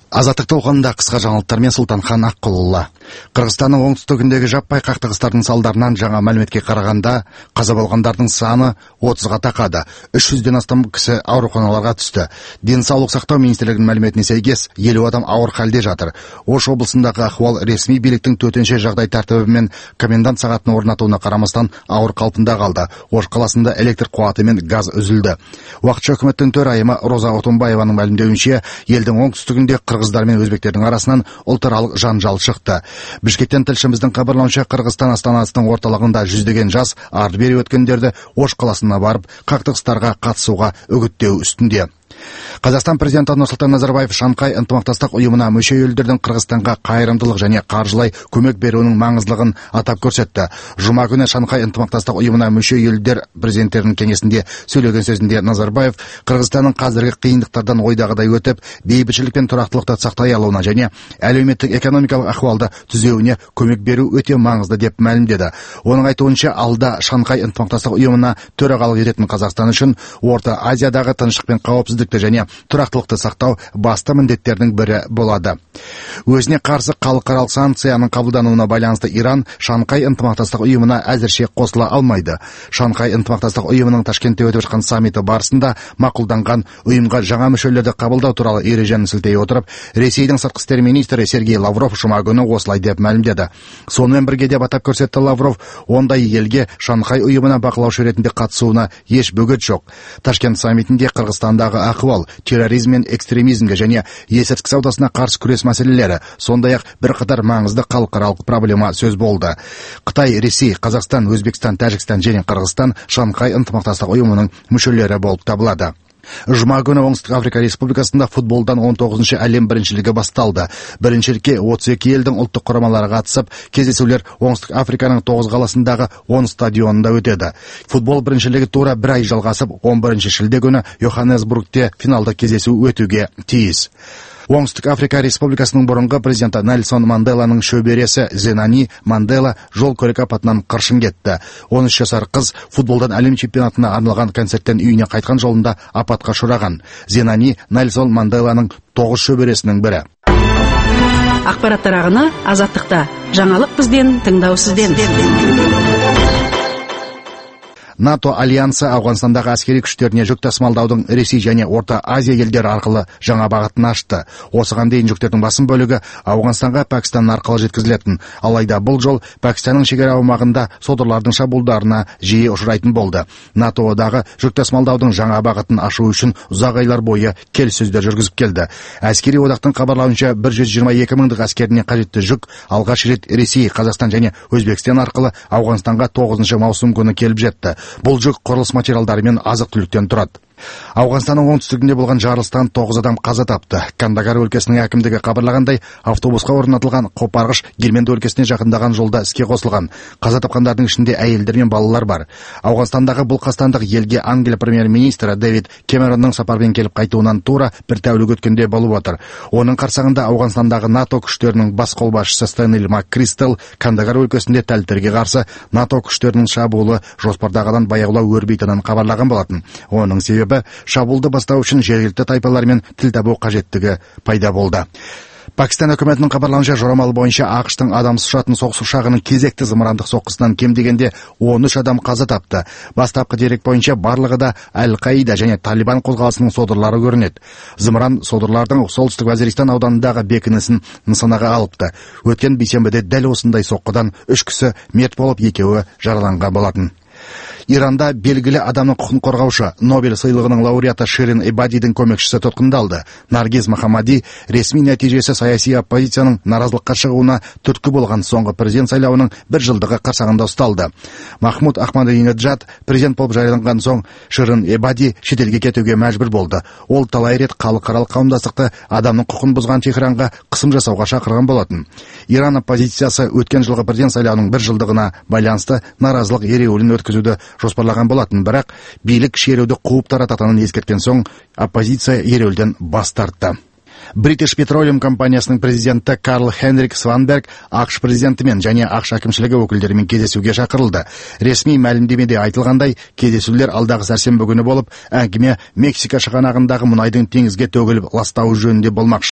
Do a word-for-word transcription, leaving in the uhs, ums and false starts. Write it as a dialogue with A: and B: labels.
A: Азаттық толқынында қысқа жаңалықтармен Сұлтанхан Аққұлұлы. Қырғызстанның оңтүстігіндегі жаппай қақтығыстардың салдарынан жаңа мәліметке қарағанда қаза болғандардың саны отызға тақады. үш жүзден астам кісі ауруханаларға түсті. Денсаулық сақтау министрлігінің мәліметіне сәйкес елу адам ауыр халде жатыр. Ош облысындағы ахуал ресми биліктің төтенше жағдай тәртібі мен комендант сағатын орнатуына қарамастан ауыр қалпында қалды. Ош қаласында электр қуаты мен газ үзілді. Уақытша үкіметтің төрайымы Роза Отунбаеваның мәлімдеуінше, елдің оңтүстігінде қырғыздар мен өзбектердің арасынан ұлтаралық жанжал шықты. Бішкектен тілшіміздің хабарлауынша, Қырғызстан астанасының орталығында жүздеген жас арды-бері өткендерді Ош қаласына барып, қақтығыстарға қатысуға үгіттеу үстінде. Қазақстан президенті Нұрсұлтан Назарбаев Шанхай ынтымақтастық ұйымына мүше елдердің Қырғызстанға қайырымдылық және қаржылай көмек беруінің маңыздылығын атап көрсетті. Жұма күні Шанхай ынтымақтастық ұйымына мүше елдер президенттерінің кеңесінде сөйлеген сөзінде Назарбаев Қырғызстанның қазіргі қиындықтардан ойдағыдай өтіп, бейбітшілік пен тұрақтылықты сақтай алуына және әлеуметтік экономикалық ахуалды түзеуіне көмек беру өте маңызды деп мәлімдеді. Оның айтуынша, алда Шанхай ынтымақтастық ұйымына төрағалық ететін Қазақстан үшін Орта Азиядағы тыныштық пен қауіпсіздікті және тұрақтылықты сақтау басты міндеттердің бірі болады. Өзіне қарсы халықаралық санкцияның қабылдануына байланысты Иран Шанхай ынтымақтастық ұйымына әзірше қосыла алмайды. Шанхай ынтымақтастық ұйымының Ташкентте өтіп жатқан саммиті барысында мақұлданған ұйымға жаңа мүшелерді қабылдау туралы ережені сілтей отырып, Ресейдің сыртқы істер министрі Сергей Лавров жұма күні осылай деп мәлімдеді. Сонымен бірге деп атап көрсетті Лавров, ондай елге Шанхай ұйымына бақылаушы ретінде қатысуына еш бөгет жоқ. Ташкент саммитінде Қырғызстандағы ахуал, терроризм мен экстремизмге және есірткі саудасына қарсы күрес мәселелері, сондай-ақ бірқатар маңызды халықаралық проблема сөз болды. Қытай, Ресей, Қазақстан, Өзбекстан, Тәжікстан және Қырғызстан Шанхай ынтымақтастық ұйымының мүшелері болып табылады. Жұма күні Оңтүстік Африка Республикасында футболдан он тоғызыншы әлем біріншілігі басталды. Біріншілікке отыз екі елдің ұлттық құрамалары қатысып, кездесулер Оңтүстік Африканың тоғыз қаласындағы он стадионында өтеді. Футбол біріншілігі тура бір ай жалғасып, он бірінші шілде күні Йоханнесбургте финалда кездесу өтуге тиіс. Оңтүстік Африка Республикасының бұрынғы президенті Нельсон Манделаның шөбересі Зенани Мандела жол көлік апатынан қыршын кетті. он үш жасар қыз футболдан әлем чемпионатына арналған концерттен үйіне қайтқан жолында апатқа ұшыраған. Зенани Нельсон Манделаның тоғыз шөбересінің бірі.
B: Ақпараттар ағыны Азаттықта. Жаңалық бізден, тыңдау сізден.
A: НАТО альянсы Ауғанстандағы әскери күштеріне жүк тасымалдаудың Ресей және Орта Азия елдері арқылы жаңа бағытын ашты. Осыған дейін жүктердің басым бөлігі Ауғанстанға Пәкістан арқылы жеткізілетін. Алайда бұл жол Пәкістанның шекара аумағында содырлардың шабуылдарына жиі ұшырайтын болды. НАТО-дағы жүк тасымалдаудың жаңа бағытын ашу үшін ұзақ айлар бойы келіссөздер жүргізіп келді. Әскери одақтың хабарлауынша бір жүз жиырма екі мыңдық әскеріне қажетті жүк алғаш рет Ресей, Қазақстан және Өзбекстан арқылы Ауғанстанға тоғызыншы маусым күні келіп жетті. Бұл жүк құрылыс материалдары мен азық-түліктен тұрады. Ауғанстанның оңтүстігінде болған жарылыстан тоғыз адам қаза тапты. Кандагар өлкесінің әкімдігі хабарлағандай, автобусқа орнатылған қопарғыш Гельменді өлкесіне жақындаған жолда іске қосылған. Қаза тапқандардың ішінде әйелдер мен балалар бар. Ауғанстандағы бұл қастандық елге Англия премьер-министрі Дэвид Кэмеронның сапармен келіп қайтуынан тура бір тәулік өткенде болып отыр. Оның қарсаңында Ауғанстандағы НАТО күштерінің бас қолбасшысы Стэнли МакКристал Кандагар өлкесінде тәлтірге қарсы НАТО күштерінің шабуылы жоспардағыдан баяулау өрбейтінін хабарлаған болатын. Оның себебі шабуылды бастау үшін жергілікті тайпалармен тіл табу қажеттігі пайда болды. Пәкістан үкіметінің хабарлауынша, жорамал бойынша ақштың адамсыз ұшатын соғыс ұшағының кезекті зымырандық соққысынан кем дегенде он үш адам қаза тапты. Бастапқы дерек бойынша барлығы да Әл-Қаида және Талибан қозғалысының содырлары көрінеді. Зымыран содырлардың солтүстік Вазиристан ауданындағы бекінісін нысанаға алыпты. Өткен бейсенбіде дәл осындай соққыдан үш кісі мерт болып, екеуі жараланған болатын. Иранда белгілі адамның құқын қорғаушы Нобель сыйлығының лауреаты Ширин Эбадидің көмекшісі тұтқындалды. Наргиз Махамади ресми нәтижесі саяси оппозицияның наразылыққа шығуына түрткі болған соңғы президент сайлауының бір жылдығы қарсаңында ұсталды. Махмуд Ахмадинеджад президент болып жарияланған соң Ширин Эбади шетелге кетуге мәжбүр болды. Ол талай рет халықаралық қауымдастықты адамның құқын бұзған Техранға қысым жасауға шақырған болатын. Иран оппозициясы өткен жылғы президент сайлауының бір жылдығына байланысты наразылық ереуілін өткізуді жоспарлаған болатын, бірақ билік шеруді қуып тарататынын ескерткен соң оппозиция ереуілден бас тартты. British Petroleum компаниясының президенті Карл Хенрик Сванберг ақш президентімен және ақш әкімшілігі өкілдерімен кездесуге шақырылды. Ресми мәлімдемеде айтылғандай, кездесулер алдағы сәрсенбі күні болып, әңгіме Мексика шығанағындағы мұнайдың теңізге төгіліп ластауы жөнінде болмақшы.